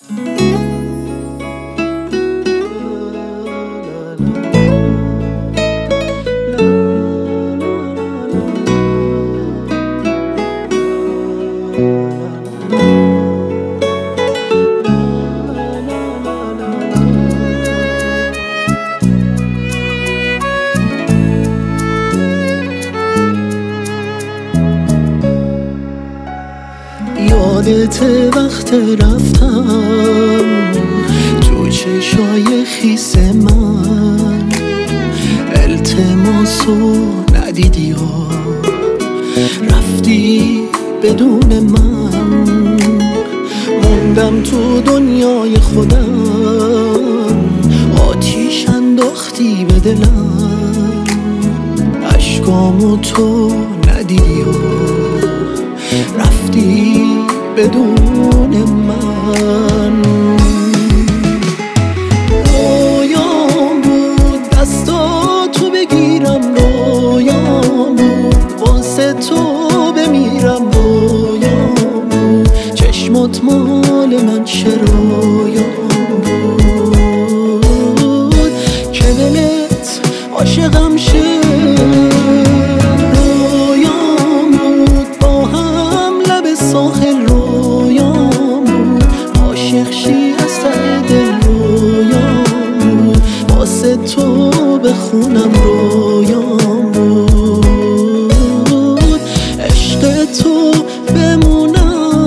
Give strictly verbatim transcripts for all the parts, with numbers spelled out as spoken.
یادت وقت رفتم تو چشای خیس من، التماسو ندیدی و رفتی بدون من. موندم تو دنیای خودم، آتیش انداختی به دلم، اشکامو تو ندیدی و رفتی بدون من. رویام بود دستاتو بگیرم، رویام بود واسه تو بمیرم، رویام بود چشمات مال من چه رویام بود که دلت عاشقم شد. ساحل رویام بود، عاشق شی از ته دل رویام بود، واسه تو بخونم رویام بود، عشق تو بمونم.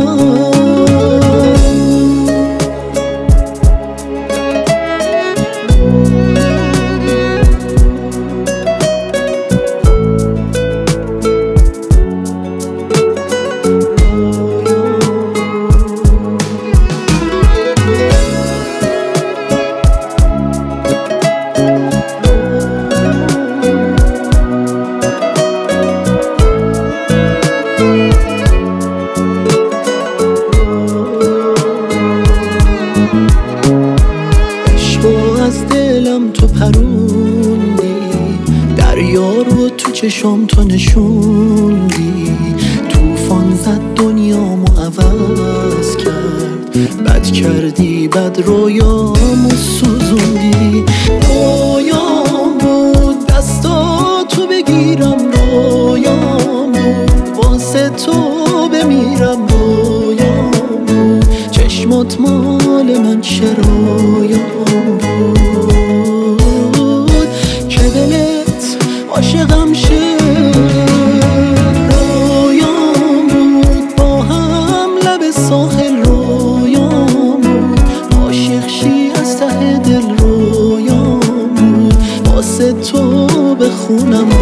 از دلم تو پروندی، دریا رو تو چشام تو نشوندی، توفان زد دنیامو عوض کرد، بد کردی بد رویامو سوزوندی. رویام بود دستاتو بگیرم، رویام بود واسه تو بمیرم، رویام بود چشمات مال من چه رویام بود که دلت عاشقم شد. رویام بود با هم لب ساحل، رویام بود عاشق شی از ته دل، رویام بود واسه تو بخونم